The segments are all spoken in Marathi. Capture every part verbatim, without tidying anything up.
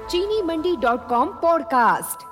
चीनी मंडी डॉट कॉम पॉडकास्ट।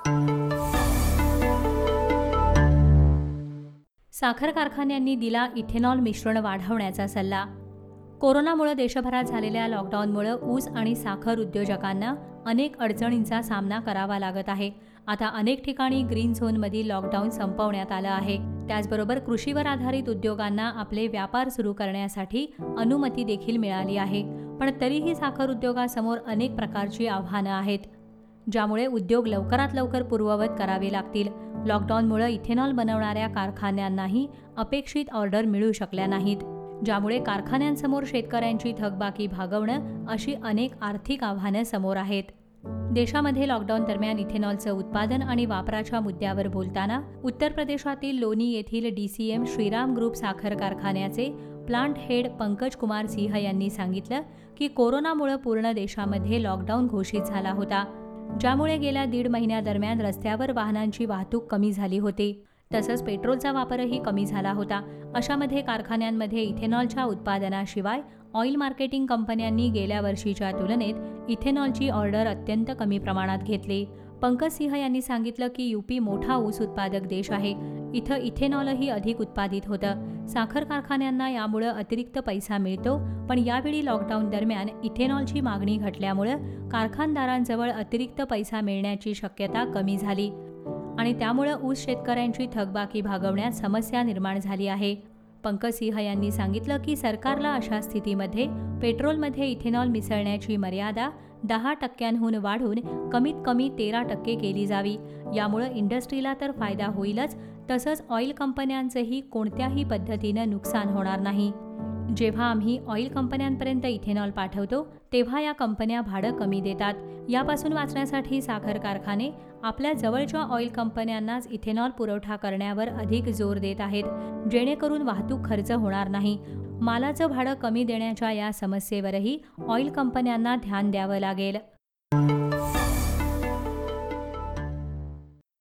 साखर कारखान्यांनी दिला इथेनॉल मिश्रण वाढवण्याचा सल्ला। कोरोनामुळे देशभरात झालेल्या लॉकडाऊनमुळे ऊस आणि साखर उद्योजकांना अनेक अडचणींचा सामना करावा लागत आहे। आता अनेक ठिकाणी ग्रीन झोनमधील लॉकडाऊन संपवण्यात आलं आहे। त्याचबरोबर कृषीवर आधारित उद्योगांना आपले व्यापार सुरू करण्यासाठी अनुमती देखील मिळाली आहे। पण तरीही साखर उद्योगासमोर अनेक प्रकारची आव्हानं आहेत, ज्यामुळे उद्योग लवकरात लवकर पूर्ववत करावे लागतील। लॉकडाऊनमुळे इथेनॉल बनवणाऱ्या कारखान्यांनाही अपेक्षित ऑर्डर मिळू शकल्या नाहीत, ज्यामुळे कारखान्यांसमोर शेतकऱ्यांची थकबाकी भागवणं अशी अनेक आर्थिक आव्हानं समोर आहेत। देशामध्ये लॉकडाऊन दरम्यान इथेनॉलचं उत्पादन आणि वापराच्या मुद्द्यावर बोलताना उत्तर प्रदेशातील लोणी येथील डीसीएम श्रीराम ग्रुप साखर कारखान्याचे प्लांट हेड पंकज कुमार सिंह यांनी सांगितलं की कोरोनामुळे पूर्ण देशामध्ये लॉकडाऊन घोषित झाला होता, ज्यामुळे गेल्या दीड महिन्यादरम्यान रस्त्यावर वाहनांची वाहतूक कमी झाली होती, तसंच पेट्रोलचा वापरही कमी झाला होता। अशामध्ये कारखान्यांमध्ये इथेनॉलच्या उत्पादनाशिवाय ऑइल मार्केटिंग कंपन्यांनी गेल्या वर्षीच्या तुलनेत इथेनॉलची ऑर्डर अत्यंत कमी प्रमाणात घेतली। पंकज सिंह यांनी सांगितलं की यूपी मोठा ऊस उत्पादक देश आहे, इथं इथेनॉलही अधिक उत्पादित होतं। साखर कारखान्यांना यामुळे अतिरिक्त पैसा मिळतो, पण यावेळी लॉकडाऊन दरम्यान इथेनॉलची मागणी घटल्यामुळे कारखानदारांजवळ अतिरिक्त पैसा मिळण्याची शक्यता कमी झाली आणि त्यामुळे ऊस शेतकऱ्यांची थकबाकी भागवण्यात समस्या निर्माण झाली आहे। पंकज सिंह यांनी सांगितलं की सरकारला अशा स्थितीमध्ये पेट्रोलमध्ये इथेनॉल मिसळण्याची मर्यादा दहा टक्क्यांहून वाढून कमीत कमी तेरा टक्के केली जावी। यामुळे इंडस्ट्रीला तर फायदा होईलच, तसंच ऑइल कंपन्यांचंही कोणत्याही पद्धतीनं नुकसान होणार नाही। जेव्हा आम्ही ऑइल कंपन्यांपर्यंत इथेनॉल पाठवतो तेव्हा या कंपन्या भाडं कमी देतात। यापासून वाचण्यासाठी साखर कारखाने आपल्या जवळच्या ऑइल कंपन्यांनाच इथेनॉल पुरवठा करण्यावर अधिक जोर देत आहेत, जेणेकरून वाहतूक खर्च होणार नाही। मालाचं भाडं कमी देण्याच्या या समस्येवरही ऑइल कंपन्यांना ध्यान द्यावं लागेल।